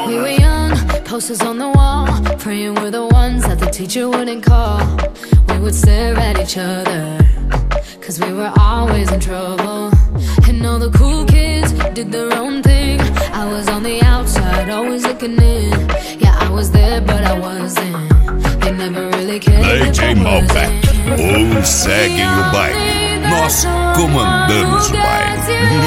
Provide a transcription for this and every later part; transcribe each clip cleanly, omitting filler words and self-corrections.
We were young, posters on the wall, praying we're the ones that the teacher wouldn't call. We would stare at each other, cause we were always in trouble. And all the cool kids did their own thing. I was on the outside, always looking in. Yeah, I was there, but I wasn't. They never really cared. DJ Malbec, segue o baile. Nós comandamos o baile.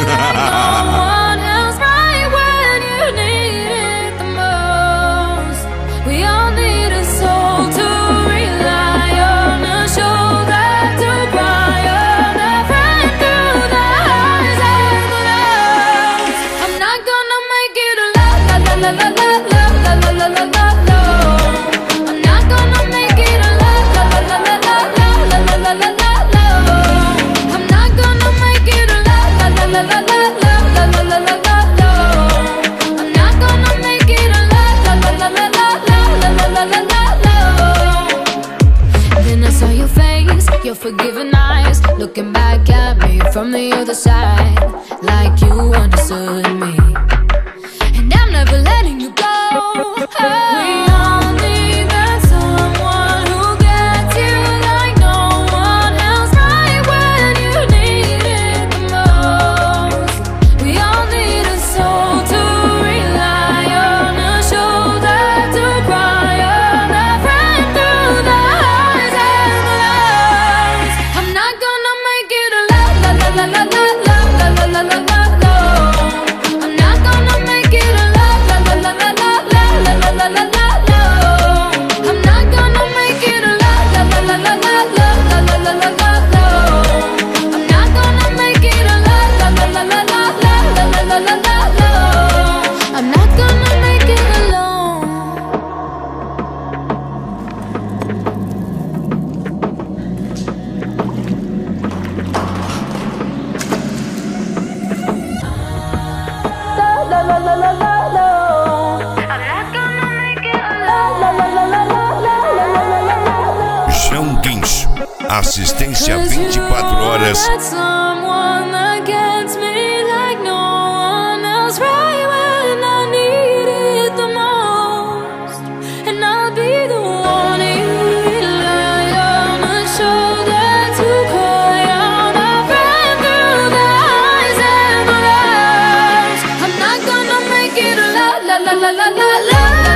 Your forgiving eyes looking back at me from the other side, like you understood me. And I'm never letting you go. We all need that someone who gets you like no one else, right when you need it the most. We all need a soul to rely on, a shoulder to cry on, a friend through the highs and the lows. I'm not gonna make it a la la la la la la la la la la la la. I'm not gonna make it a la la la la la la la la la la la. I'm not gonna make it a la la la la la la la la la la la la. I'm not gonna make it a la la la la la la la la la la la. I'm not gonna make it alone. La la la la la la. I'm not gonna make it alone. La la la la la la la la la. João Guincho, assistência 24 horas. Someone that gets me like no one else, right when I need it the most. And I'll be the one you rely on, a shoulder to cry on, a friend through the highs and the lows. I'm not gonna make it a la la la la la la la.